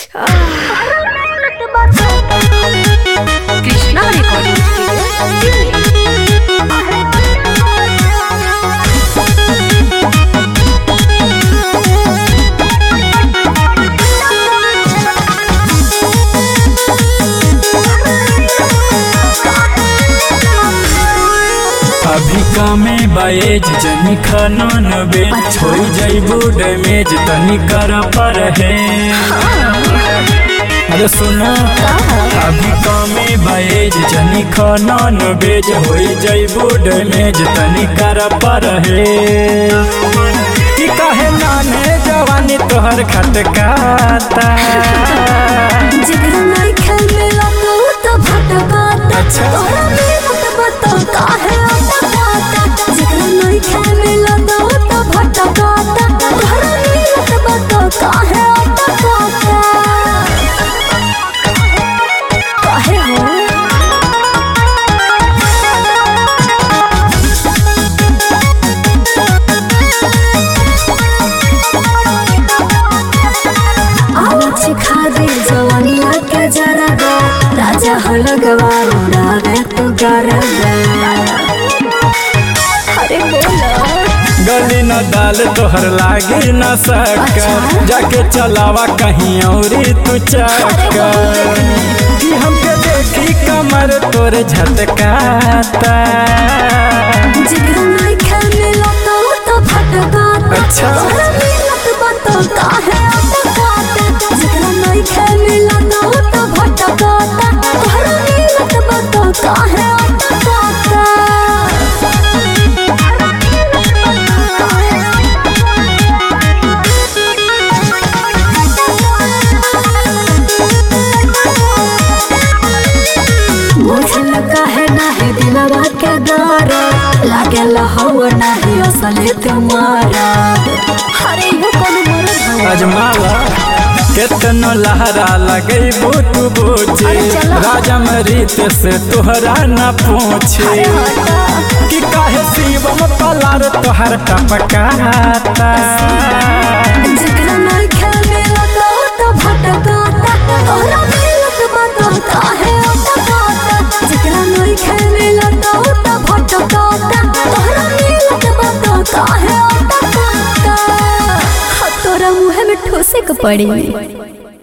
Krishna recording studio. अभी कामे बाएज जनी खानन बेच हो जाइबो डैमेज तनी कर पर है। अरे सुना अभी कामे बाएज जनी खानन बेच हो जाइबो डैमेज तनी कर पर है। कि काहे नाने जवानी तोहर खटकाता जिगरा नहीं खेल मिला तो भटकाता। अच्छा। तोरा मेहनत बता काहे अटकाता। जिगरा नहीं खेल मिला तो भटकाता। तोरा मेहनत बता काहे अटकाता। काहे हो आवाज खा दे जवानिया के जरा गा। राजा हो लगवा उड़ावे तू गरबा। अरे बोलो गली न दाल तोहर लागी न सका। जाके चलावा कहीं औरी तू चक्का। कि हमके देखी कमर तोर झटकाता। जिगरा नहीं खेल मिला तो भटकाता। अच्छा। तोरा मेहनत बता काहे अटकाता। जिगरा नहीं खेल मिला तो भटकाता। तोरा मेहनत बता काहे अटकाता। मुझल काहे नाही दिलवा के गारा। लागेल हवा नाही असले तुम्हारा। अरे वो कौन मरद हवा। अजमाला केतनो लहरा लगैबो तू बोचे। अरे चलो। राजा मरीत से तोहरा न पूछे। अरे हटा। कि काहे शिवम पलार तोहर टपकाता। जिगरा नहीं खेल मिला तो भटकाता। तोरा मेहनत बता काहे अटकाता। जिगरा नहीं खेल मिला तो भटकाता। तोरा मेहनत बता काहे अटकाता। तोरा मुँह में ठोसे के पड़ी।